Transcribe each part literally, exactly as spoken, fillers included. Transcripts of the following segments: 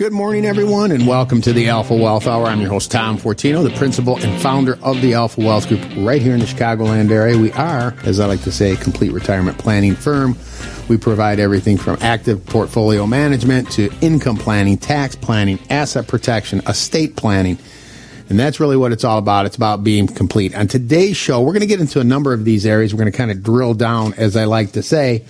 Good morning, everyone, and welcome to the Alpha Wealth Hour. I'm your host, Tom Fortino, the principal and founder of the Alpha Wealth Group right here in the Chicagoland area. We are, as I like to say, a complete retirement planning firm. We provide everything from active portfolio management to income planning, tax planning, asset protection, estate planning. And that's really what it's all about. It's about being complete. On today's show, we're going to get into a number of these areas. We're going to kind of drill down, as I like to say.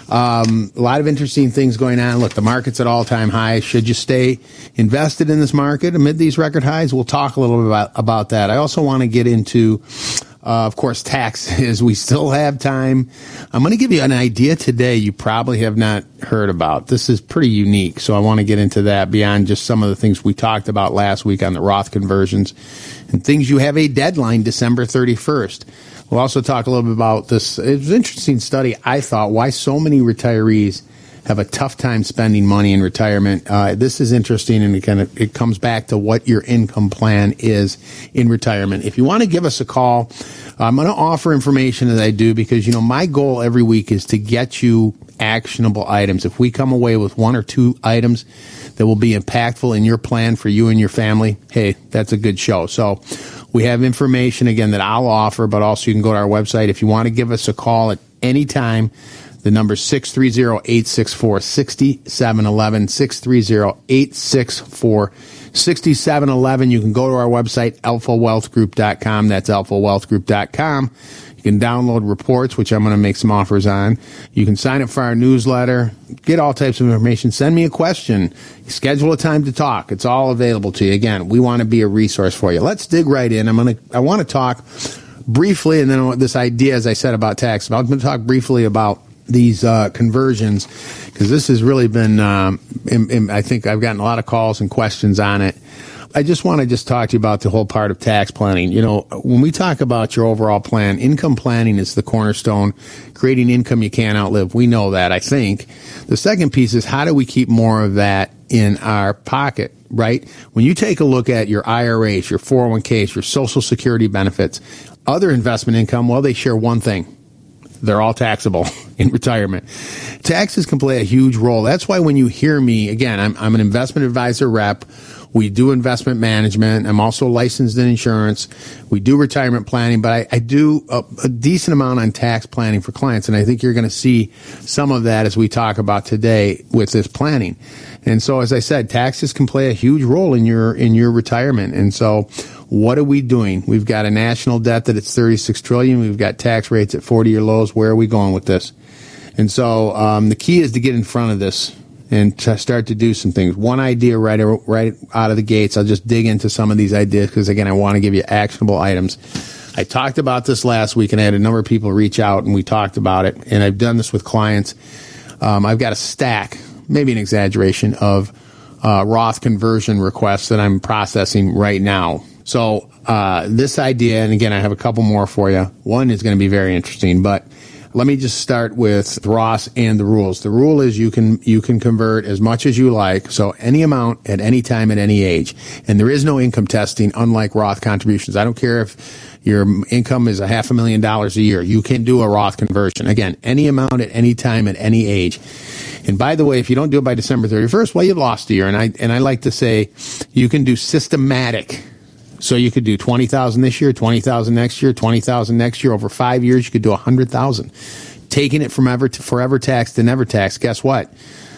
Um, a lot of interesting things going on. Look, the market's at all-time highs. Should you stay invested in this market amid these record highs? We'll talk a little bit about, about that. I also want to get into, uh, of course, taxes. We still have time. I'm going to give you an idea today you probably have not heard about. This is pretty unique, so I want to get into that beyond just some of the things we talked about last week on the Roth conversions and things you have a deadline December thirty-first. We'll also talk a little bit about this. It was an interesting study, I thought, why so many retirees have a tough time spending money in retirement. Uh, this is interesting, and it kind of it comes back to what your income plan is in retirement. If you want to give us a call, I'm going to offer information as I do because, you know, my goal every week is to get you actionable items. If we come away with one or two items that will be impactful in your plan for you and your family, hey, that's a good show. So we have information, again, that I'll offer, but also you can go to our website. If you want to give us a call at any time, the number is six three zero, eight six four, six seven one one, six three zero, eight six four, six seven one one. You can go to our website, alpha wealth group dot com. That's alpha wealth group dot com. You can download reports, which I'm going to make some offers on. You can sign up for our newsletter, get all types of information. Send me a question. Schedule a time to talk. It's all available to you. Again, we want to be a resource for you. Let's dig right in. I'm going to, I want to talk briefly, and then this idea, as I said, about tax. I'm going to talk briefly about these uh, conversions, because this has really been, um, in, in, I think I've gotten a lot of calls and questions on it. I just want to just talk to you about the whole part of tax planning. You know, when we talk about your overall plan, income planning is the cornerstone, creating income you can't outlive. We know that, I think. The second piece is how do we keep more of that in our pocket, right? When you take a look at your I R As, your four oh one k's, your Social Security benefits, other investment income, well, they share one thing. They're all taxable in retirement. Taxes can play a huge role. That's why when you hear me, again, I'm, I'm an investment advisor rep. We do investment management. I'm also licensed in insurance. We do retirement planning, but I, I do a, a decent amount on tax planning for clients. And I think you're going to see some of that as we talk about today with this planning. And so, as I said, taxes can play a huge role in your, in your retirement. And so what are we doing? We've got a national debt that it's thirty-six trillion dollars. We've got tax rates at forty-year lows. Where are we going with this? And so um, the key is to get in front of this and to start to do some things. One idea right, right out of the gates, I'll just dig into some of these ideas because, again, I want to give you actionable items. I talked about this last week, and I had a number of people reach out, and we talked about it, and I've done this with clients. Um, I've got a stack, maybe an exaggeration, of uh, Roth conversion requests that I'm processing right now. So uh, this idea, and again, I have a couple more for you. One is going to be very interesting, but let me just start with Roth and the rules. The rule is you can you can convert as much as you like, so any amount at any time at any age. And there is no income testing, unlike Roth contributions. I don't care if your income is a half a million dollars a year. You can do a Roth conversion. Again, any amount at any time at any age. And by the way, if you don't do it by December thirty-first, well, you've lost a year. And I and I like to say you can do systematic. So you could do twenty thousand this year, twenty thousand next year, twenty thousand next year. Over five years, you could do one hundred thousand. Taking it from ever to forever tax to never tax, guess what?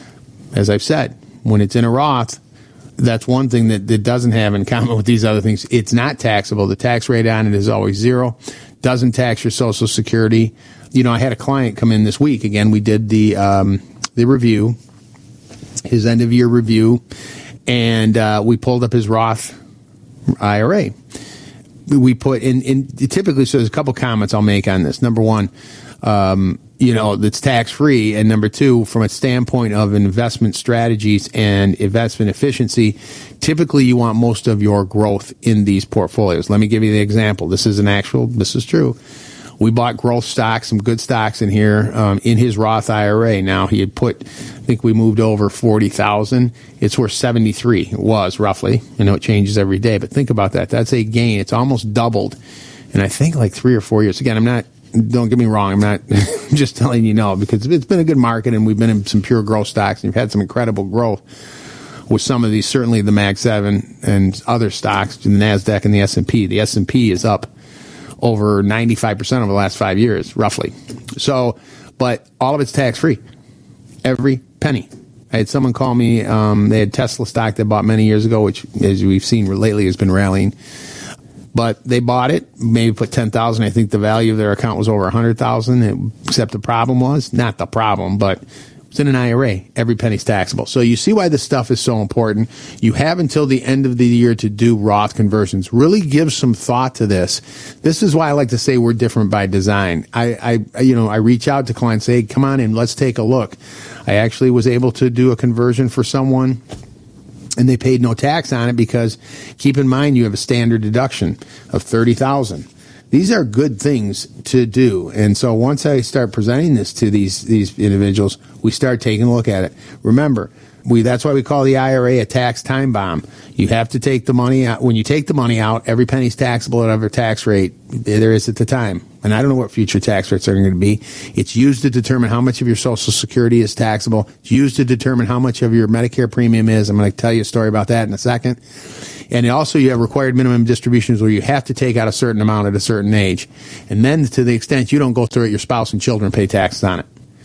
As I've said, when it's in a Roth, that's one thing that it doesn't have in common with these other things. It's not taxable. The tax rate on it is always zero. Doesn't tax your Social Security. You know, I had a client come in this week. Again, we did the um, the review, his end of year review, and uh, we pulled up his Roth I R A. We put in, in typically, so there's a couple comments I'll make on this. Number one, um, you know, it's tax free. And number two, from a standpoint of investment strategies and investment efficiency, typically you want most of your growth in these portfolios. Let me give you the example. This is an actual, this is true. We bought growth stocks, some good stocks in here, um, in his Roth I R A. Now he had put, I think we moved over forty thousand. It's worth seventy-three. It was roughly. I know it changes every day, but think about that. That's a gain. It's almost doubled. And I think like three or four years. Again, I'm not, don't get me wrong. I'm not just telling you no, because it's been a good market and we've been in some pure growth stocks and you've had some incredible growth. with some of these, certainly the Mag seven and other stocks, the NASDAQ and the S and P. The S and P is up over ninety-five percent over the last five years, roughly. So, but all of it's tax-free. Every penny. I had someone call me, um, they had Tesla stock they bought many years ago, which, as we've seen lately, has been rallying. But they bought it, maybe put ten thousand dollars. I think the value of their account was over one hundred thousand dollars, except the problem was, not the problem, but it's in an I R A. Every penny's taxable. So you see why this stuff is so important. You have until the end of the year to do Roth conversions. Really give some thought to this. This is why I like to say we're different by design. I, I you know, I reach out to clients, say, hey, come on in, let's take a look. I actually was able to do a conversion for someone, and they paid no tax on it because, keep in mind, you have a standard deduction of thirty thousand dollars. These are good things to do. And so once I start presenting this to these these individuals, we start taking a look at it. Remember, we that's why we call the I R A a tax time bomb. You have to take the money out. When you take the money out, every penny's taxable at whatever tax rate there is at the time. And I don't know what future tax rates are going to be. It's used to determine how much of your Social Security is taxable. It's used to determine how much of your Medicare premium is. I'm going to tell you a story about that in a second. And also you have required minimum distributions where you have to take out a certain amount at a certain age. And then to the extent you don't go through it, your spouse and children pay taxes on it.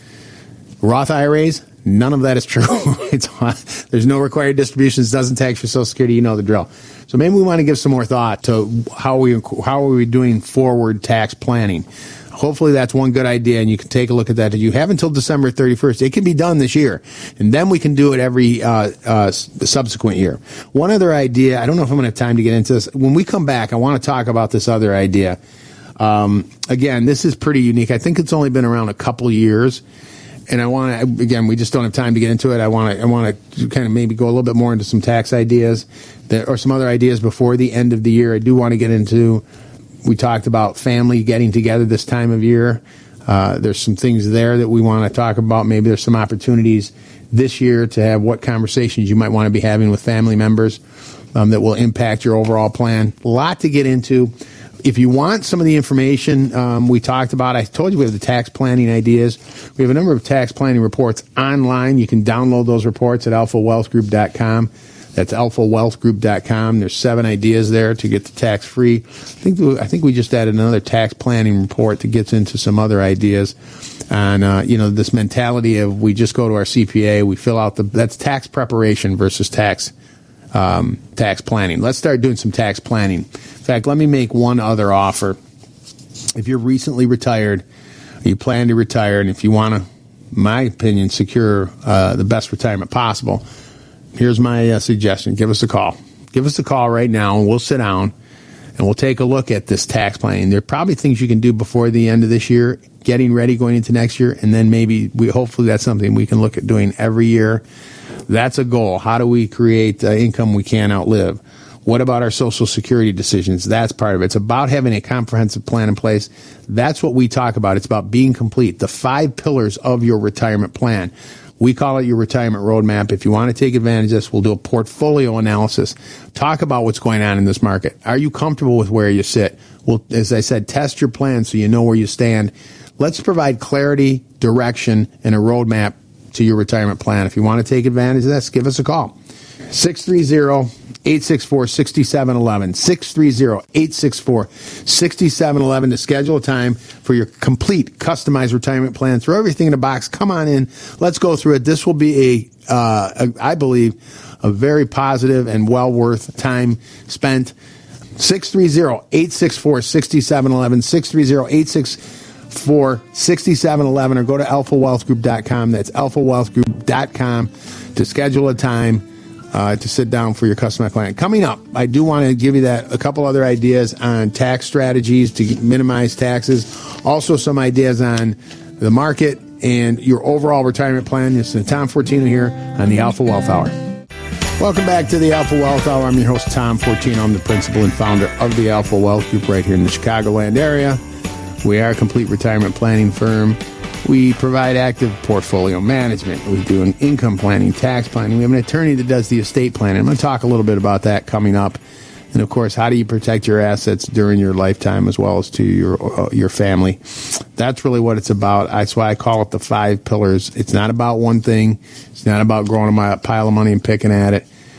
Roth I R As, none of that is true. It's, there's no required distributions, doesn't tax your Social Security, you know the drill. So maybe we want to give some more thought to how we how are we doing forward tax planning. Hopefully that's one good idea, and you can take a look at that. You have until December thirty-first. It can be done this year, and then we can do it every uh, uh, subsequent year. One other idea, I don't know if I'm going to have time to get into this. When we come back, I want to talk about this other idea. Um, again, this is pretty unique. I think it's only been around a couple years. And I want to, again, we just don't have time to get into it. I want to, I want to kind of maybe go a little bit more into some tax ideas that, or some other ideas before the end of the year. I do want to get into, we talked about family getting together this time of year. Uh, there's some things there that we want to talk about. Maybe there's some opportunities this year to have what conversations you might want to be having with family members um, that will impact your overall plan. A lot to get into. If you want some of the information um, we talked about, I told you we have the tax planning ideas. We have a number of tax planning reports online. You can download those reports at alpha wealth group dot com. That's alpha wealth group dot com. There's seven ideas there to get the tax-free. I think I think we just added another tax planning report that gets into some other ideas on, uh, you know, this mentality of we just go to our C P A, we fill out the, that's tax preparation versus tax um, tax planning. Let's start doing some tax planning. In fact, let me make one other offer. If you're recently retired, or you plan to retire, and if you want to, in my opinion, secure uh, the best retirement possible, here's my uh, suggestion. Give us a call. Give us a call right now, and we'll sit down, and we'll take a look at this tax planning. There are probably things you can do before the end of this year, getting ready going into next year, and then maybe, we hopefully that's something we can look at doing every year. That's a goal. How do we create uh, income we can't outlive? What about our Social Security decisions? That's part of it. It's about having a comprehensive plan in place. That's what we talk about. It's about being complete. The five pillars of your retirement plan. We call it your retirement roadmap. If you want to take advantage of this, we'll do a portfolio analysis. Talk about what's going on in this market. Are you comfortable with where you sit? Well, as I said, test your plan so you know where you stand. Let's provide clarity, direction, and a roadmap to your retirement plan. If you want to take advantage of this, give us a call. six three zero, eight six four, six seven one one. six three zero, eight six four, six seven one one to schedule a time for your complete customized retirement plan. Throw everything in a box. Come on in. Let's go through it. This will be a, uh, a I believe, a very positive and well worth time spent. six three zero, eight six four, six seven one one. six three zero, eight six four, six seven one one or go to alpha wealth group dot com. That's alpha wealth group dot com to schedule a time Uh, to sit down for your customized plan. Coming up, I do want to give you that a couple other ideas on tax strategies to minimize taxes. Also, some ideas on the market and your overall retirement plan. This is Tom Fortino here on the Alpha Wealth Hour. Welcome back to the Alpha Wealth Hour. I'm your host, Tom Fortino. I'm the principal and founder of the Alpha Wealth Group right here in the Chicagoland area. We are a complete retirement planning firm. We provide active portfolio management. We do an income planning, tax planning. We have an attorney that does the estate planning. I'm going to talk a little bit about that coming up. And, of course, how do you protect your assets during your lifetime as well as to your uh, your family? That's really what it's about. That's why I call it the five pillars. It's not about one thing. It's not about growing a pile of money and picking at it.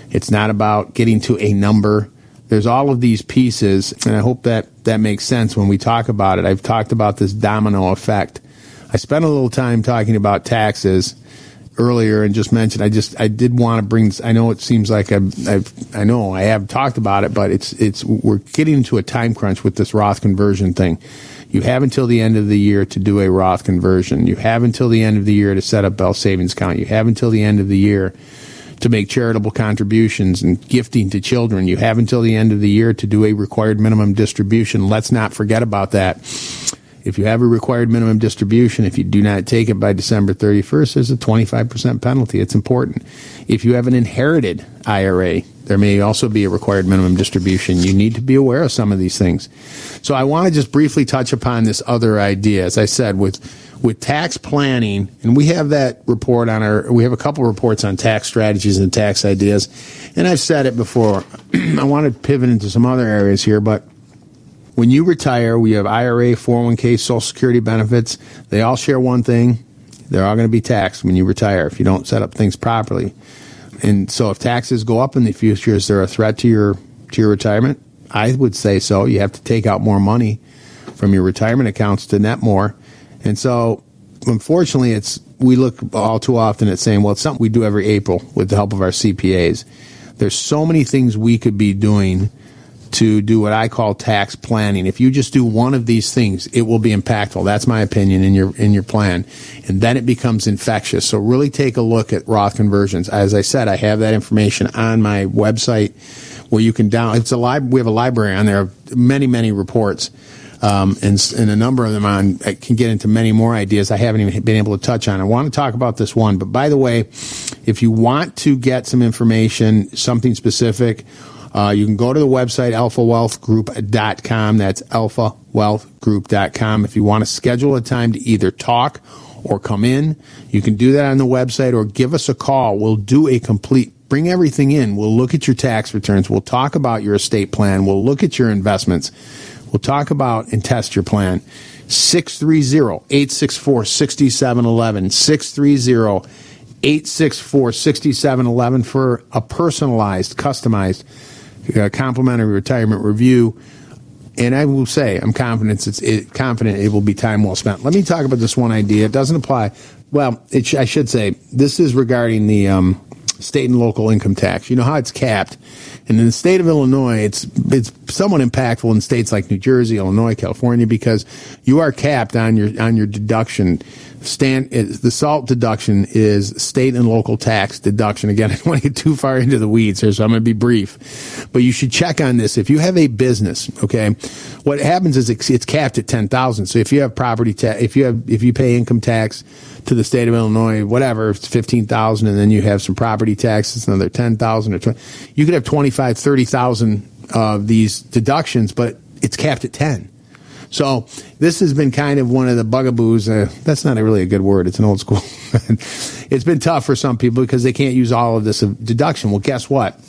It's not about getting to a number. There's all of these pieces, and I hope that that makes sense when we talk about it. I've talked about this domino effect. I spent a little time talking about taxes earlier and just mentioned I just I did want to bring. I know it seems like I've, I've I know I have talked about it, but it's it's we're getting into a time crunch with this Roth conversion thing. You have until the end of the year to do a Roth conversion. You have until the end of the year to set up Bell Savings Account. You have until the end of the year to make charitable contributions and gifting to children. You have until the end of the year to do a required minimum distribution. Let's not forget about that. If you have a required minimum distribution, if you do not take it by December thirty-first, there's a twenty-five percent penalty. It's important. If you have an inherited I R A, there may also be a required minimum distribution. You need to be aware of some of these things. So I want to just briefly touch upon this other idea. As I said, with with tax planning, and we have that report on our, we have a couple reports on tax strategies and tax ideas, and I've said it before. I want to pivot into some other areas here, but when you retire, we have I R A, four oh one k, Social Security benefits. They all share one thing. They're all going to be taxed when you retire if you don't set up things properly. And so if taxes go up in the future, is there a threat to your to your retirement? I would say so. You have to take out more money from your retirement accounts to net more. And so, unfortunately, it's we look all too often at saying, well, it's something we do every April with the help of our C P As. There's so many things we could be doing to do what I call tax planning. If you just do one of these things, it will be impactful. That's my opinion in your in your plan. And then it becomes infectious. So really take a look at Roth conversions. As I said, I have that information on my website where you can download. It's a lib- we have a library on there of many, many reports. Um, and, and a number of them on, I can get into many more ideas I haven't even been able to touch on. I want to talk about this one. But by the way, if you want to get some information, something specific, uh, you can go to the website, alpha wealth group dot com. That's alpha wealth group dot com. If you want to schedule a time to either talk or come in, you can do that on the website or give us a call. We'll do a complete, bring everything in. We'll look at your tax returns. We'll talk about your estate plan. We'll look at your investments. We'll talk about and test your plan. six three zero, eight six four, six seven one one. six three zero, eight six four, six seven one one for a personalized, customized, uh, complimentary retirement review. And I will say, I'm confident it's it, confident it will be time well spent. Let me talk about this one idea. It doesn't apply. Well, it sh- I should say, this is regarding the um, state and local income tax. You know how it's capped. And in the state of Illinois, it's it's somewhat impactful in states like New Jersey, Illinois, California, because you are capped on your on your deduction. Stand the SALT deduction is state and local tax deduction. Again, I don't want to get too far into the weeds here, so I'm going to be brief. But you should check on this. If you have a business, okay, what happens is it's, it's capped at ten thousand. So if you have property tax, if you have if you pay income tax to the state of Illinois, whatever, it's fifteen thousand, and then you have some property taxes, another ten thousand or twenty. You could have twenty-five, thirty thousand of these deductions, but it's capped at ten. So this has been kind of one of the bugaboos. Uh, that's not a really a good word. It's an old school. It's been tough for some people because they can't use all of this deduction. Well, guess what?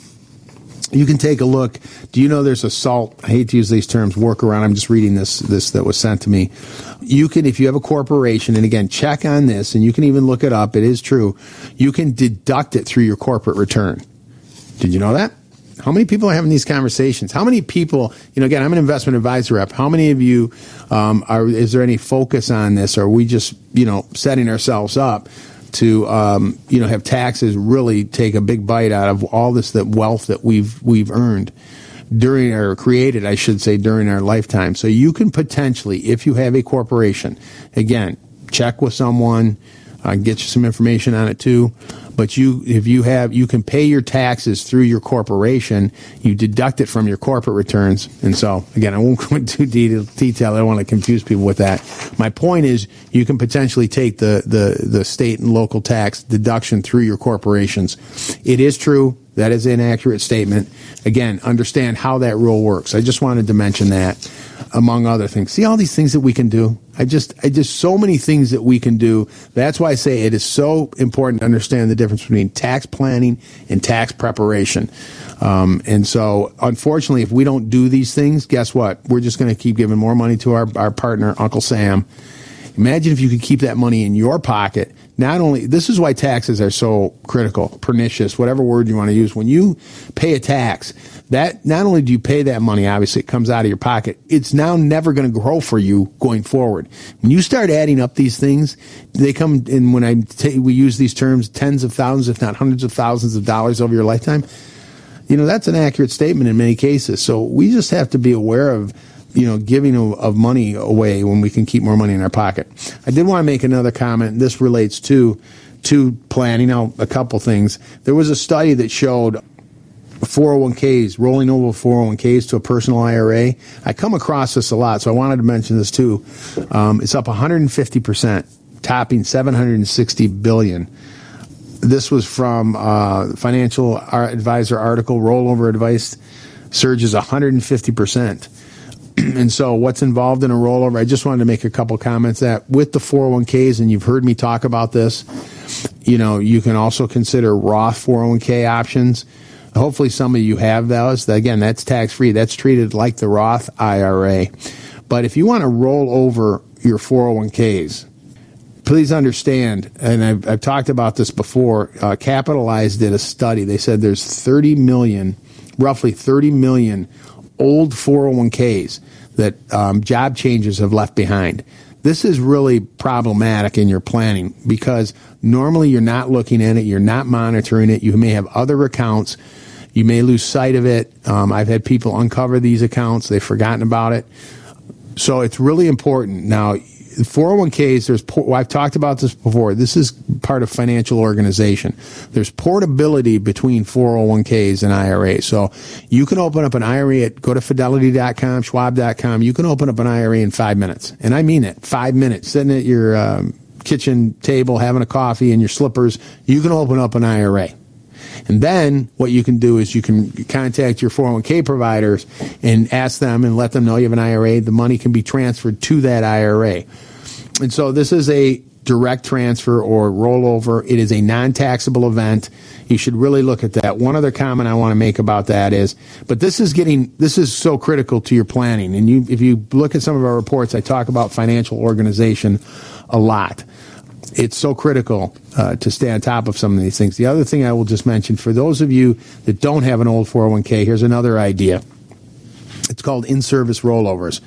You can take a look. Do you know there's a SALT, I hate to use these terms, workaround. I'm just reading this this that was sent to me. You can, if you have a corporation, and again, check on this, and you can even look it up. It is true. You can deduct it through your corporate return. Did you know that? How many people are having these conversations? How many people, you know, again, I'm an investment advisor rep. How many of you, um, are, is there any focus on this? Or are we just, you know, setting ourselves up to, um, you know, have taxes really take a big bite out of all this, that wealth that we've, we've earned during or created, I should say, during our lifetime. So you can potentially, if you have a corporation, again, check with someone, uh, get you some information on it too. But you, if you have, you can pay your taxes through your corporation. You deduct it from your corporate returns. And so, again, I won't go into detail. I don't want to confuse people with that. My point is, you can potentially take the, the, the state and local tax deduction through your corporations. It is true. That is an accurate statement. Again, understand how that rule works. I just wanted to mention that, among other things. See all these things that we can do? I just, I just, so many things that we can do. That's why I say it is so important to understand the difference between tax planning and tax preparation. Um, and so, unfortunately, if we don't do these things, guess what? We're just going to keep giving more money to our, our partner, Uncle Sam. Imagine if you could keep that money in your pocket, not only, this is why taxes are so critical, pernicious, whatever word you want to use. When you pay a tax, that not only do you pay that money, obviously it comes out of your pocket, it's now never going to grow for you going forward. When you start adding up these things, they come in, when I t- we use these terms, tens of thousands, if not hundreds of thousands of dollars over your lifetime. You know, that's an accurate statement in many cases. So we just have to be aware of, you know, giving of, of money away when we can keep more money in our pocket. I did want to make another comment. This relates to, to planning out a couple things. There was a study that showed four oh one k's, rolling over four oh one k's to a personal I R A. I come across this a lot, so I wanted to mention this too. Um, it's up one hundred fifty percent, topping seven hundred sixty billion dollars. This was from uh, Financial Advisor article, rollover advice surges one hundred fifty percent. And so what's involved in a rollover? I just wanted to make a couple comments that with the four oh one k's, and you've heard me talk about this, you know, you can also consider Roth four oh one k options. Hopefully some of you have those. Again, that's tax-free. That's treated like the Roth I R A. But if you want to roll over your four oh one k's, please understand, and I've, I've talked about this before, uh, Capitalize did a study. They said there's thirty million, roughly thirty million old four oh one k's that um, job changes have left behind. This is really problematic in your planning because normally you're not looking at it, you're not monitoring it, you may have other accounts, you may lose sight of it. Um, I've had people uncover these accounts, they've forgotten about it. So it's really important. Now, four oh one k's, there's, well, I've talked about this before. This is part of financial organization. There's portability between four oh one k's and I R As. So you can open up an I R A at, go to fidelity dot com, schwab dot com. You can open up an I R A in five minutes. And I mean it, five minutes. Sitting at your um, kitchen table, having a coffee in your slippers, you can open up an I R A. And then what you can do is you can contact your four oh one k providers and ask them and let them know you have an I R A. The money can be transferred to that I R A. And so this is a direct transfer or rollover. It is a non-taxable event. You should really look at that. One other comment I want to make about that is, but this is getting, this is so critical to your planning. And you, if you look at some of our reports, I talk about financial organization a lot. It's so critical uh, to stay on top of some of these things. The other thing I will just mention, for those of you that don't have an old four oh one k, here's another idea. It's called in-service rollovers.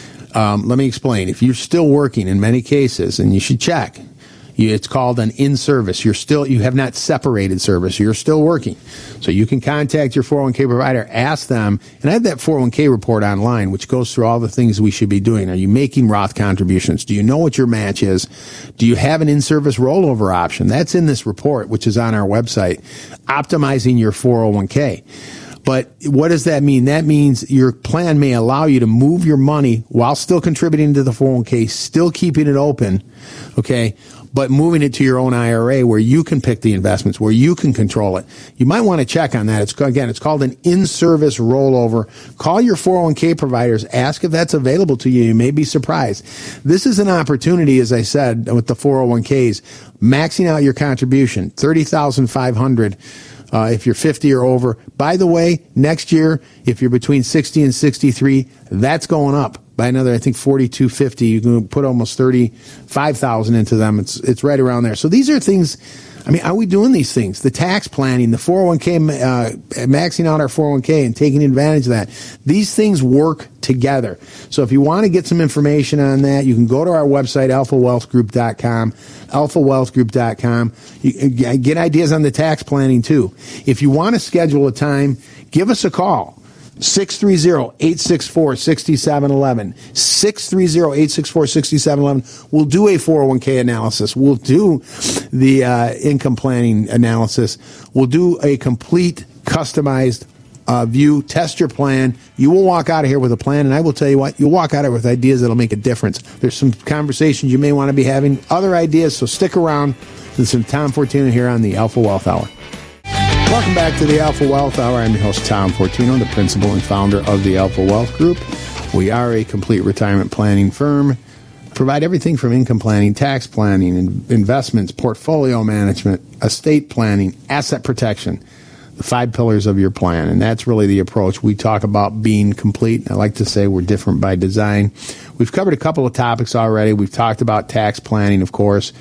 Um, let me explain. If you're still working in many cases, and you should check, you, it's called an in-service. You're still, you have not separated service. You're still working. So you can contact your four oh one k provider, ask them, and I have that four oh one k report online, which goes through all the things we should be doing. Are you making Roth contributions? Do you know what your match is? Do you have an in-service rollover option? That's in this report, which is on our website, optimizing your four oh one k. But what does that mean? That means your plan may allow you to move your money while still contributing to the four oh one k, still keeping it open, okay, but moving it to your own I R A where you can pick the investments, where you can control it. You might want to check on that. It's, again, it's called an in-service rollover. Call your four oh one k providers. Ask if that's available to you. You may be surprised. This is an opportunity, as I said, with the four oh one k's, maxing out your contribution, thirty thousand five hundred dollars. Uh, if you're fifty or over. By the way, next year, if you're between sixty and sixty-three, that's going up by another, I think, forty-two fifty. You can put almost thirty-five thousand into them. It's it's right around there. So these are things. I mean, are we doing these things? The tax planning, the four oh one k, uh, maxing out our four oh one k and taking advantage of that. These things work together. So if you want to get some information on that, you can go to our website, alpha wealth group dot com, alpha wealth group dot com. You get ideas on the tax planning too. If you want to schedule a time, give us a call. six three zero, eight six four, six seven one one. six three zero, eight six four, six seven one one. We'll do a four oh one k analysis. We'll do the uh, income planning analysis. We'll do a complete customized uh, view, test your plan. You will walk out of here with a plan, and I will tell you what, you'll walk out of here with ideas that'll make a difference. There's some conversations you may want to be having, other ideas, so stick around. This is Tom Fortino here on the Alpha Wealth Hour. Welcome back to the Alpha Wealth Hour. I'm your host, Tom Fortino, the principal and founder of the Alpha Wealth Group. We are a complete retirement planning firm. Provide everything from income planning, tax planning, investments, portfolio management, estate planning, asset protection, the five pillars of your plan. And that's really the approach. We talk about being complete. I like to say we're different by design. We've covered a couple of topics already. We've talked about tax planning, of course.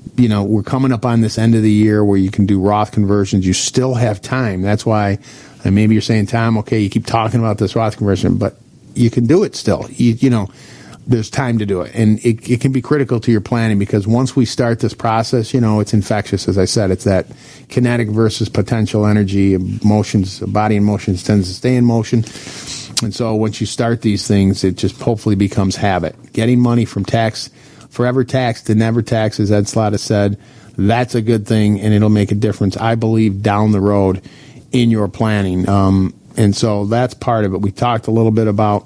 you know, we're coming up on this end of the year where you can do Roth conversions. You still have time. That's why, and maybe you're saying, Tom, okay, you keep talking about this Roth conversion, but you can do it still. You, you know, there's time to do it. And it, it can be critical to your planning, because once we start this process, you know, it's infectious. As I said, it's that kinetic versus potential energy. Emotions, body in motion tends to stay in motion. And so once you start these things, it just hopefully becomes habit. Getting money from tax, forever tax to never tax, as Ed Slott has said, that's a good thing, and it'll make a difference, I believe, down the road in your planning. Um, and so that's part of it. We talked a little bit about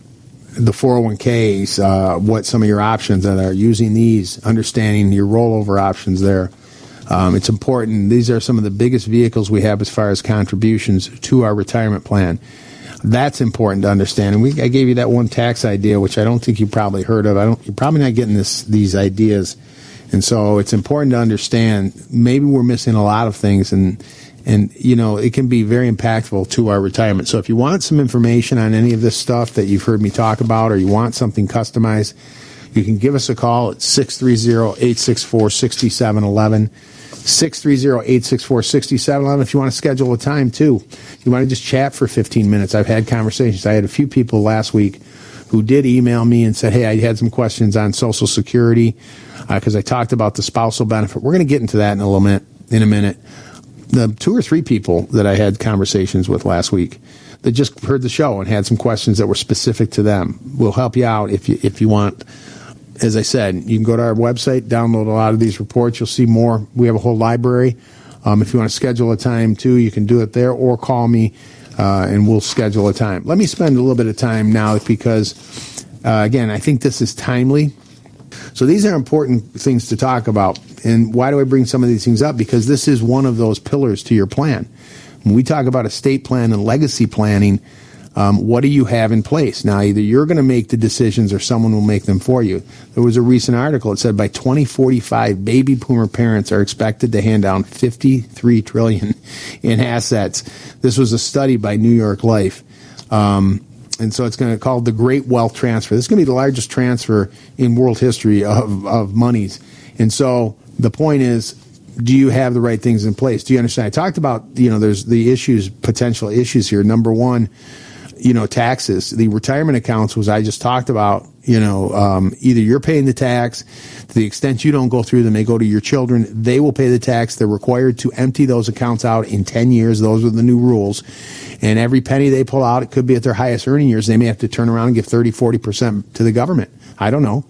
the four oh one k's, uh, what some of your options that are, using these, understanding your rollover options there. Um, it's important. These are some of the biggest vehicles we have as far as contributions to our retirement plan. That's important to understand. And we, I gave you that one tax idea, which I don't think you probably heard of. I don't. You're probably not getting this these ideas, and so it's important to understand. Maybe we're missing a lot of things, and and you know it can be very impactful to our retirement. So if you want some information on any of this stuff that you've heard me talk about, or you want something customized, you can give us a call at six three zero, eight six four, six seven one one. six three zero, eight six four, six seven one one. If you want to schedule a time, too. You want to just chat for fifteen minutes. I've had conversations. I had a few people last week who did email me and said, hey, I had some questions on Social Security because uh, I talked about the spousal benefit. We're going to get into that in a little minute. In a minute. The two or three people that I had conversations with last week that just heard the show and had some questions that were specific to them. We'll help you out if you if you want. As I said, you can go to our website, download a lot of these reports. You'll see more. We have a whole library. Um, if you want to schedule a time, too, you can do it there, or call me, uh, and we'll schedule a time. Let me spend a little bit of time now because, uh, again, I think this is timely. So these are important things to talk about. And why do I bring some of these things up? Because this is one of those pillars to your plan. When we talk about estate plan and legacy planning, Um, what do you have in place? Now, either you're going to make the decisions or someone will make them for you. There was a recent article that said by twenty forty-five, baby boomer parents are expected to hand down fifty-three trillion dollars in assets. This was a study by New York Life. Um, and so it's going to be called the Great Wealth Transfer. This is going to be the largest transfer in world history of, of monies. And so the point is, do you have the right things in place? Do you understand? I talked about, you know, there's the issues, potential issues here. Number one, you know, taxes. The retirement accounts, was I just talked about, you know, um, either you're paying the tax, to the extent you don't go through them, they go to your children. They will pay the tax. They're required to empty those accounts out in ten years. Those are the new rules. And every penny they pull out, it could be at their highest earning years. They may have to turn around and give thirty, forty percent to the government. I don't know.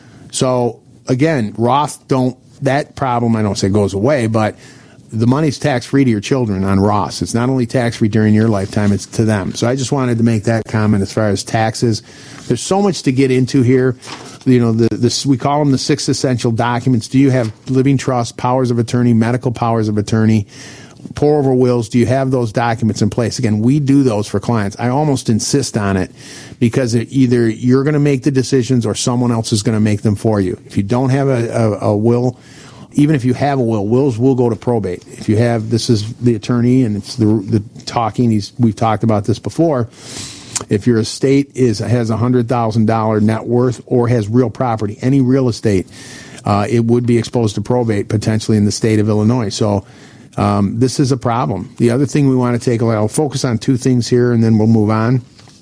So again, Roth don't, that problem, I don't say goes away, but the money's tax-free to your children on Roth. It's not only tax-free during your lifetime, it's to them. So I just wanted to make that comment as far as taxes. There's so much to get into here. You know, the, the we call them the six essential documents. Do you have living trust, powers of attorney, medical powers of attorney, pour-over wills? Do you have those documents in place? Again, we do those for clients. I almost insist on it because it, either you're going to make the decisions or someone else is going to make them for you. If you don't have a, a, a will, even if you have a will, wills will go to probate. If you have, this is the attorney and it's the, the talking, he's, we've talked about this before. If your estate is has a one hundred thousand dollars net worth or has real property, any real estate, uh, it would be exposed to probate potentially in the state of Illinois. So um, this is a problem. The other thing we want to take a look, I'll focus on two things here and then we'll move on.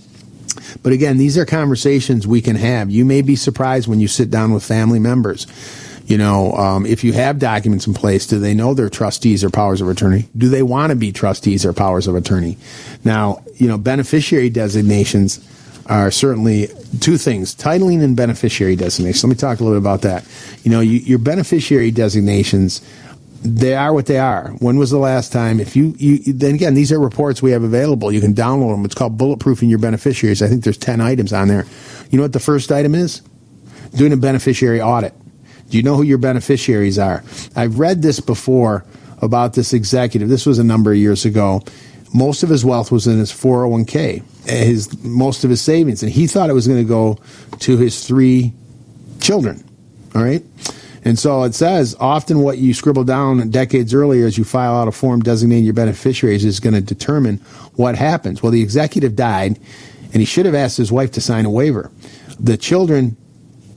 But again, these are conversations we can have. You may be surprised when you sit down with family members. You know, um, if you have documents in place, do they know they're trustees or powers of attorney? Do they want to be trustees or powers of attorney? Now, you know, beneficiary designations are certainly two things, titling and beneficiary designations. Let me talk a little bit about that. You know, you, your beneficiary designations, they are what they are. When was the last time? If you, you, then again, these are reports we have available. You can download them. It's called Bulletproofing Your Beneficiaries. I think there's ten items on there. You know what the first item is? Doing a beneficiary audit. Do you know who your beneficiaries are? I've read this before about this executive. This was a number of years ago. Most of his wealth was in his four oh one k, his most of his savings, and he thought it was going to go to his three children. All right? And so it says, often what you scribble down decades earlier as you file out a form designating your beneficiaries is going to determine what happens. Well, the executive died, and he should have asked his wife to sign a waiver. The children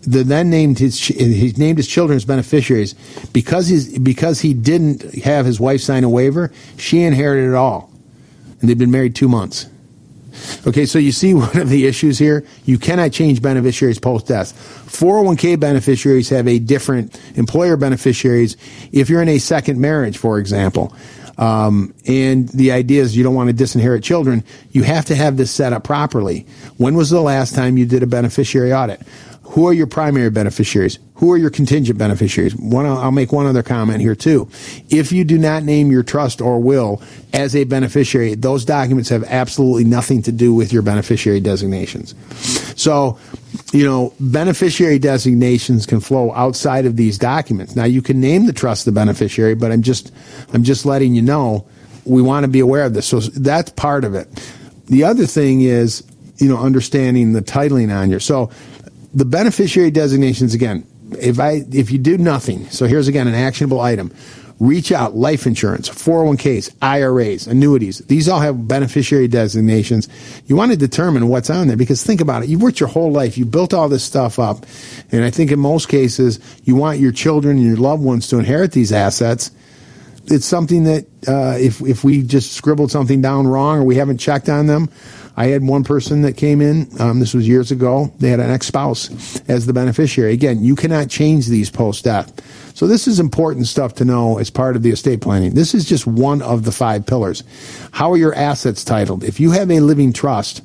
the then named his he named his children as beneficiaries because he's because he didn't have his wife sign a waiver. She inherited it all, and they've been married two months. Okay, so you see one of the issues here. You cannot change beneficiaries post-death. four oh one k beneficiaries have a different employer beneficiaries if you're in a second marriage, for example. Um, and the idea is you don't want to disinherit children. You have to have this set up properly. When was the last time you did a beneficiary audit? Who are your primary beneficiaries? Who are your contingent beneficiaries? One, I'll make one other comment here too. If you do not name your trust or will as a beneficiary, those documents have absolutely nothing to do with your beneficiary designations. So, you know, beneficiary designations can flow outside of these documents. Now, you can name the trust the beneficiary, but I'm just, I'm just letting you know we want to be aware of this. So that's part of it. The other thing is, you know, understanding the titling on your. So, the beneficiary designations, again, if I if you do nothing, so here's again an actionable item. Reach out, life insurance, four oh one k's, I R As, annuities. These all have beneficiary designations. You want to determine what's on there because think about it. You've worked your whole life. You built all this stuff up. And I think in most cases, you want your children and your loved ones to inherit these assets. It's something that uh, if if we just scribbled something down wrong or we haven't checked on them. I had one person that came in, um, this was years ago, they had an ex-spouse as the beneficiary. Again, you cannot change these post-death. So this is important stuff to know as part of the estate planning. This is just one of the five pillars. How are your assets titled? If you have a living trust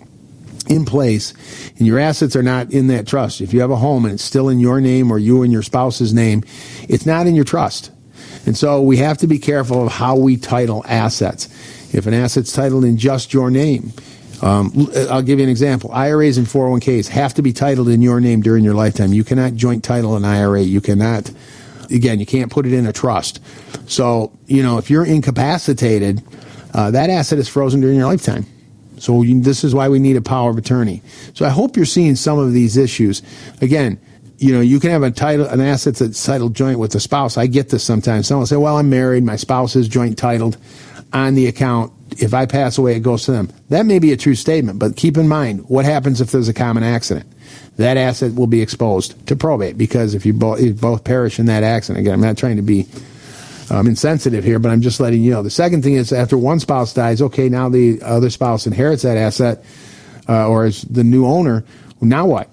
in place and your assets are not in that trust, if you have a home and it's still in your name or you and your spouse's name, it's not in your trust. And so we have to be careful of how we title assets. If an asset's titled in just your name, Um, I'll give you an example. I R As and four oh one k's have to be titled in your name during your lifetime. You cannot joint title an I R A. You cannot, again, you can't put it in a trust. So, you know, if you're incapacitated, uh, that asset is frozen during your lifetime. So you, this is why we need a power of attorney. So I hope you're seeing some of these issues. Again, you know, you can have a title, an asset that's titled joint with a spouse. I get this sometimes. Someone will say, well, I'm married. My spouse is joint titled on the account. If I pass away, it goes to them. That may be a true statement, but keep in mind, what happens if there's a common accident? That asset will be exposed to probate because if you both, if both perish in that accident, again, I'm not trying to be um, insensitive here, but I'm just letting you know. The second thing is after one spouse dies, okay, now the other spouse inherits that asset uh, or is the new owner. Now what?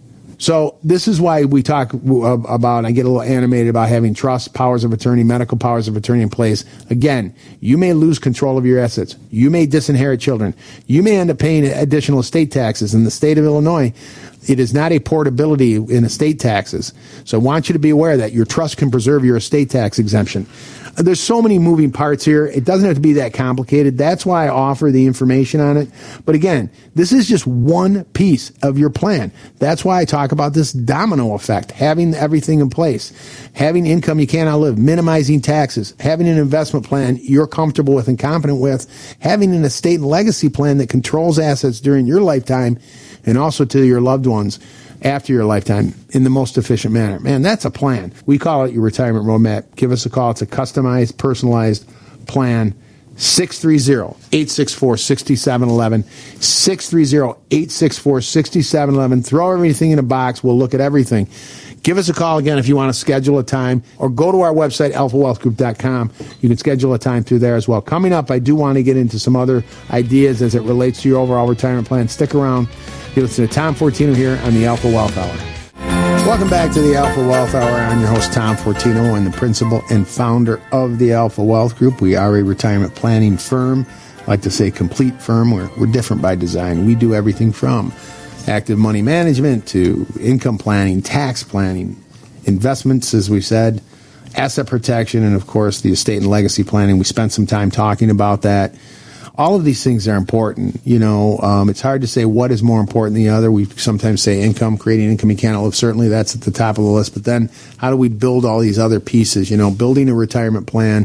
So this is why we talk about, I get a little animated about having trust, powers of attorney, medical powers of attorney in place. Again, you may lose control of your assets. You may disinherit children. You may end up paying additional estate taxes. In the state of Illinois, it is not a portability in estate taxes. So I want you to be aware that your trust can preserve your estate tax exemption. There's so many moving parts here. It doesn't have to be that complicated. That's why I offer the information on it. But again, this is just one piece of your plan. That's why I talk about this domino effect, having everything in place, having income you can't outlive, minimizing taxes, having an investment plan you're comfortable with and competent with, having an estate and legacy plan that controls assets during your lifetime and also to your loved ones after your lifetime in the most efficient manner. Man, that's a plan. We call it your retirement roadmap. Give us a call. It's a customized, personalized plan. six three zero, eight six four, six seven one one. six three zero, eight six four, six seven one one. Throw everything in a box. We'll look at everything. Give us a call again if you want to schedule a time, or go to our website, alpha wealth group dot com. You can schedule a time through there as well. Coming up, I do want to get into some other ideas as it relates to your overall retirement plan. Stick around. You listen to Tom Fortino here on the Alpha Wealth Hour. Welcome back to the Alpha Wealth Hour. I'm your host, Tom Fortino, and the principal and founder of the Alpha Wealth Group. We are a retirement planning firm. I like to say complete firm. We're, we're different by design. We do everything from active money management to income planning, tax planning, investments, as we said, asset protection, and, of course, the estate and legacy planning. We spent some time talking about that. All of these things are important. You know, um, it's hard to say what is more important than the other. We sometimes say income, creating income you can't outlive. Certainly that's at the top of the list. But then how do we build all these other pieces? You know, building a retirement plan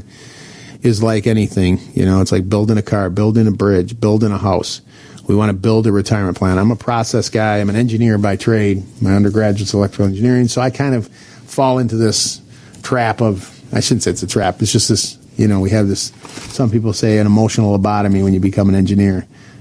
is like anything. You know, it's like building a car, building a bridge, building a house. We want to build a retirement plan. I'm a process guy. I'm an engineer by trade. My undergraduate's electrical engineering. So I kind of fall into this trap of, I shouldn't say it's a trap. It's just this, you know, we have this, some people say an emotional lobotomy when you become an engineer.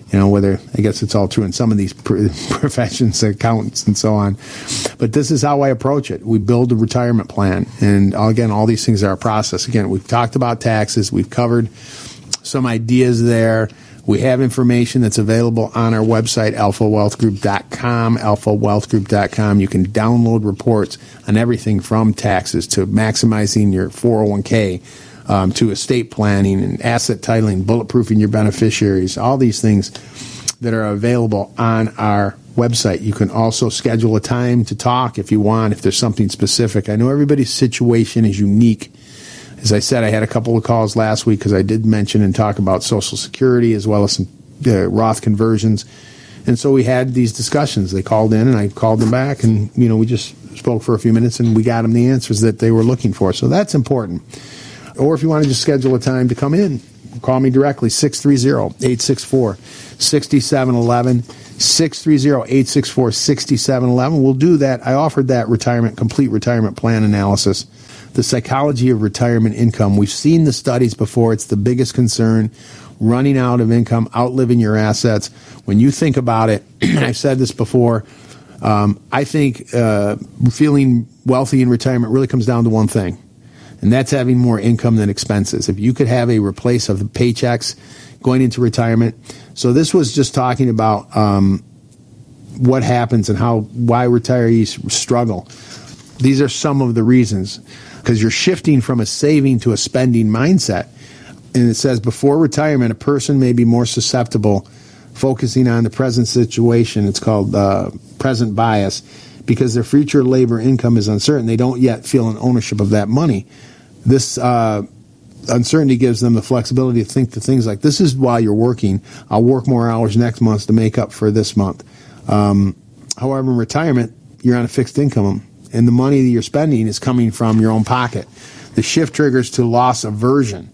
You know, whether, I guess it's all true in some of these professions, accountants and so on. But this is how I approach it. We build a retirement plan. And again, all these things are a process. Again, we've talked about taxes. We've covered some ideas there. We have information that's available on our website, alpha wealth group dot com, alpha wealth group dot com. You can download reports on everything from taxes to maximizing your four oh one k, um, to estate planning and asset titling, bulletproofing your beneficiaries, all these things that are available on our website. You can also schedule a time to talk if you want, if there's something specific. I know everybody's situation is unique. As I said, I had a couple of calls last week because I did mention and talk about Social Security as well as some uh, Roth conversions. And so we had these discussions. They called in and I called them back, and, you know, we just spoke for a few minutes and we got them the answers that they were looking for. So that's important. Or if you want to just schedule a time to come in, call me directly, six three zero, eight six four, six seven one one, six three zero, eight six four, six seven one one. We'll do that. I offered that retirement, complete retirement plan analysis. The psychology of retirement income. We've seen the studies before. It's the biggest concern. Running out of income, outliving your assets. When you think about it, I've said this before, um, I think uh, feeling wealthy in retirement really comes down to one thing, and that's having more income than expenses. If you could have a replace of the paychecks going into retirement. So this was just talking about um, what happens and how why retirees struggle. These are some of the reasons. Because you're shifting from a saving to a spending mindset. And it says, before retirement, a person may be more susceptible, focusing on the present situation. It's called uh, present bias, because their future labor income is uncertain. They don't yet feel an ownership of that money. This uh, uncertainty gives them the flexibility to think to things like, this is while you're working. I'll work more hours next month to make up for this month. Um, however, in retirement, you're on a fixed income, and the money that you're spending is coming from your own pocket. The shift triggers to loss aversion.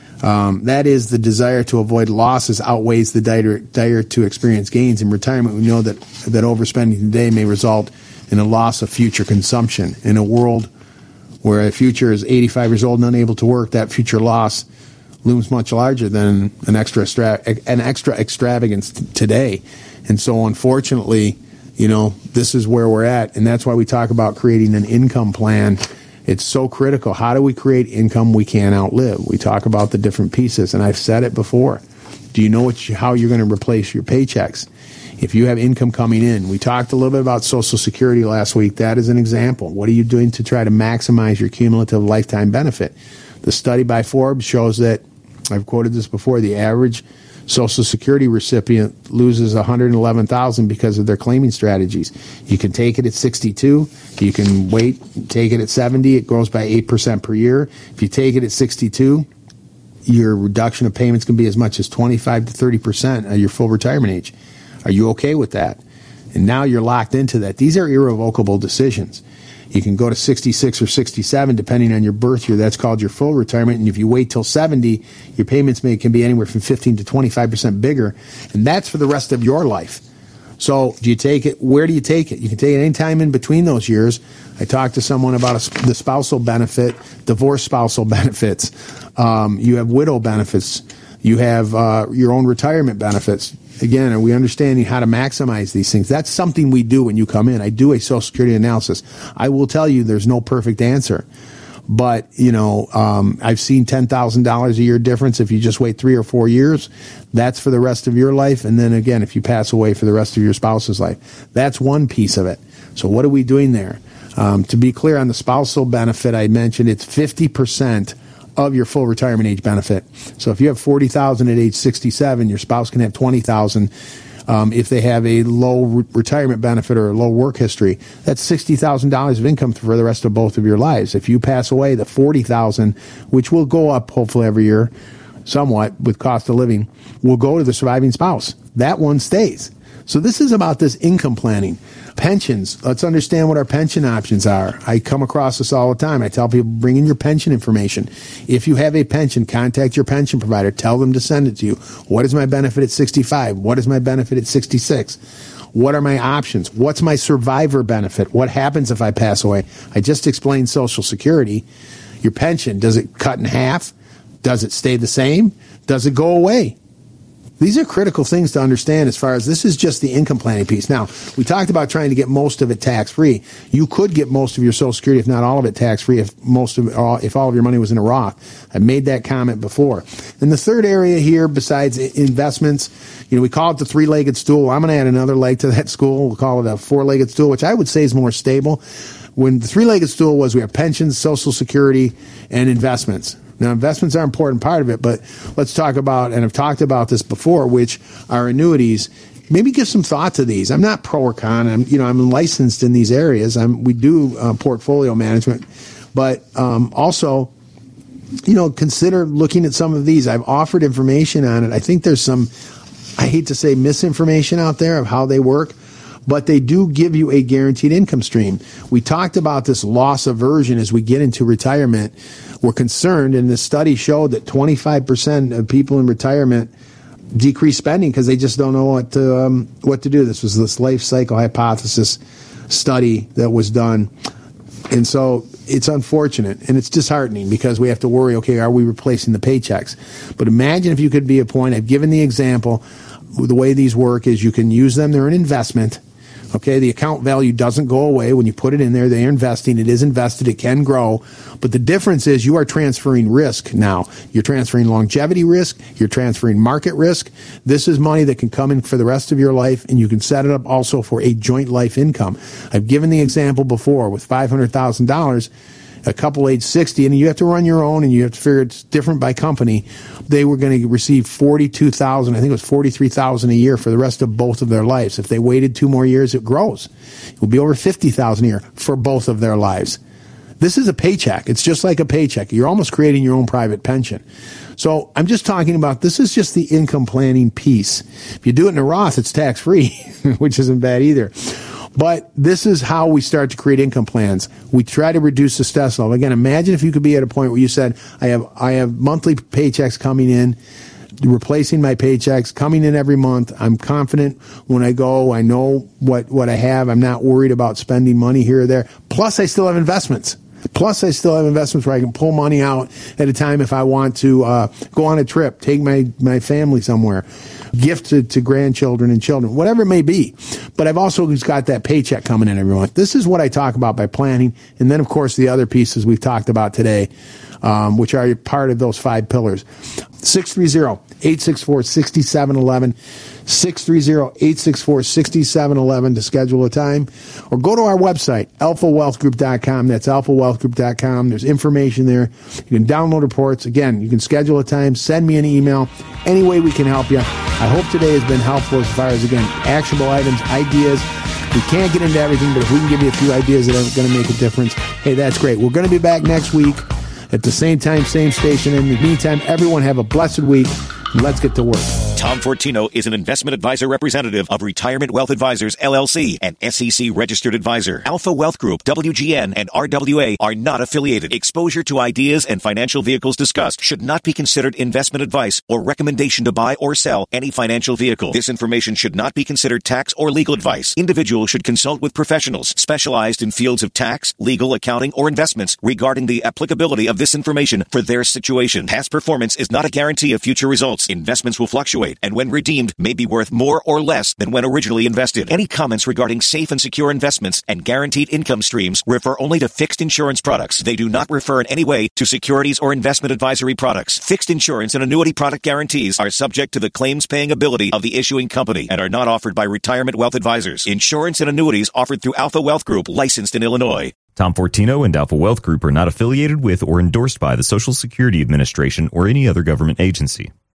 Um, that is, the desire to avoid losses outweighs the desire, desire to experience gains. In retirement, we know that, that overspending today may result in a loss of future consumption. In a world where a future is eighty-five years old and unable to work, that future loss looms much larger than an extra, an extra extravagance t- today. And so, unfortunately, you know, this is where we're at, and that's why we talk about creating an income plan. It's so critical. How do we create income we can't outlive? We talk about the different pieces, and I've said it before. Do you know what you, how you're going to replace your paychecks? If you have income coming in, we talked a little bit about Social Security last week. That is an example. What are you doing to try to maximize your cumulative lifetime benefit? The study by Forbes shows that, I've quoted this before, the average Social Security recipient loses one hundred eleven thousand dollars because of their claiming strategies. You can take it at sixty-two. You can wait, take it at seventy. It grows by eight percent per year. If you take it at sixty-two, your reduction of payments can be as much as twenty-five to thirty percent of your full retirement age. Are you okay with that? And now you're locked into that. These are irrevocable decisions. You can go to sixty-six or sixty-seven, depending on your birth year. That's called your full retirement. And if you wait till seventy, your payments may can be anywhere from fifteen to twenty-five percent bigger. And that's for the rest of your life. So do you take it? Where do you take it? You can take it any time in between those years. I talked to someone about a, the spousal benefit, divorce spousal benefits. Um, you have widow benefits. You have uh, your own retirement benefits. Again, are we understanding how to maximize these things? That's something we do when you come in. I do a Social Security analysis. I will tell you there's no perfect answer. But, you know, um, I've seen ten thousand dollars a year difference if you just wait three or four years. That's for the rest of your life. And then, again, if you pass away, for the rest of your spouse's life. That's one piece of it. So what are we doing there? Um, to be clear, on the spousal benefit I mentioned, it's fifty percent of your full retirement age benefit. So if you have forty thousand dollars at age sixty-seven, your spouse can have twenty thousand dollars. Um, if they have a low re- retirement benefit or a low work history, that's sixty thousand dollars of income for the rest of both of your lives. If you pass away, the forty thousand dollars, which will go up hopefully every year somewhat with cost of living, will go to the surviving spouse. That one stays. So this is about this income planning. Pensions. Let's understand what our pension options are. I come across this all the time. I tell people, bring in your pension information. If you have a pension, contact your pension provider. Tell them to send it to you. What is my benefit at sixty-five? What is my benefit at sixty-six? What are my options? What's my survivor benefit? What happens if I pass away? I just explained Social Security. Your pension, does it cut in half? Does it stay the same? Does it go away? These are critical things to understand as far as this is just the income planning piece. Now, we talked about trying to get most of it tax-free. You could get most of your Social Security, if not all of it, tax-free if most of it, if all of your money was in a Roth. I've made that comment before. And the third area here, besides investments, you know, we call it the three-legged stool. I'm going to add another leg to that stool. We'll call it a four-legged stool, which I would say is more stable. When the three-legged stool was we have pensions, Social Security, and investments. Now, investments are an important part of it, but let's talk about, and I've talked about this before, which are annuities. Maybe give some thought to these. I'm not pro or con. I'm, you know, I'm licensed in these areas. I'm, we do uh, portfolio management, but um, also, you know, consider looking at some of these. I've offered information on it. I think there's some, I hate to say, misinformation out there of how they work, but they do give you a guaranteed income stream. We talked about this loss aversion as we get into retirement. We're concerned, and the study showed that twenty-five percent of people in retirement decrease spending because they just don't know what to, um, what to do. This was this life cycle hypothesis study that was done. And so it's unfortunate, and it's disheartening because we have to worry, okay, are we replacing the paychecks? But imagine if you could be a point. I've given the example. The way these work is you can use them. They're an investment. Okay, the account value doesn't go away when you put it in there. They're investing. It is invested. It can grow. But the difference is you are transferring risk now. You're transferring longevity risk. You're transferring market risk. This is money that can come in for the rest of your life, and you can set it up also for a joint life income. I've given the example before with five hundred thousand dollars. A couple age sixty, and you have to run your own, and you have to figure it's different by company. They were going to receive forty-two thousand, I think it was forty-three thousand a year for the rest of both of their lives. If they waited two more years, it grows. It will be over fifty thousand a year for both of their lives. This is a paycheck. It's just like a paycheck. You're almost creating your own private pension. So I'm just talking about, this is just the income planning piece. If you do it in a Roth, it's tax-free, which isn't bad either. But this is how we start to create income plans. We try to reduce the stress level. Again, imagine if you could be at a point where you said, I have I have monthly paychecks coming in, replacing my paychecks, coming in every month. I'm confident when I go. I know what, what I have. I'm not worried about spending money here or there. Plus, I still have investments. Plus, I still have investments where I can pull money out at a time if I want to uh, go on a trip, take my, my family somewhere, gift to, to grandchildren and children, whatever it may be. But I've also got that paycheck coming in every month. This is what I talk about by planning. And then, of course, the other pieces we've talked about today, um, which are part of those five pillars. six three zero, eight six four, six seven one one. six three zero, eight six four, six seven one one to schedule a time. Or go to our website, alpha wealth group dot com. That's alpha wealth group dot com. There's information there. You can download reports. Again, you can schedule a time. Send me an email. Any way we can help you. I hope today has been helpful as far as, again, actionable items, ideas. We can't get into everything, but if we can give you a few ideas that are going to make a difference, hey, that's great. We're going to be back next week at the same time, same station. In the meantime, everyone have a blessed week. Let's get to work. Tom Fortino is an investment advisor representative of Retirement Wealth Advisors, L L C, an S E C registered advisor. Alpha Wealth Group, W G N, and R W A are not affiliated. Exposure to ideas and financial vehicles discussed should not be considered investment advice or recommendation to buy or sell any financial vehicle. This information should not be considered tax or legal advice. Individuals should consult with professionals specialized in fields of tax, legal, accounting, or investments regarding the applicability of this information for their situation. Past performance is not a guarantee of future results. Investments will fluctuate, and when redeemed, may be worth more or less than when originally invested. Any comments regarding safe and secure investments and guaranteed income streams refer only to fixed insurance products. They do not refer in any way to securities or investment advisory products. Fixed insurance and annuity product guarantees are subject to the claims-paying ability of the issuing company and are not offered by Retirement Wealth Advisors. Insurance and annuities offered through Alpha Wealth Group, licensed in Illinois. Tom Fortino and Alpha Wealth Group are not affiliated with or endorsed by the Social Security Administration or any other government agency.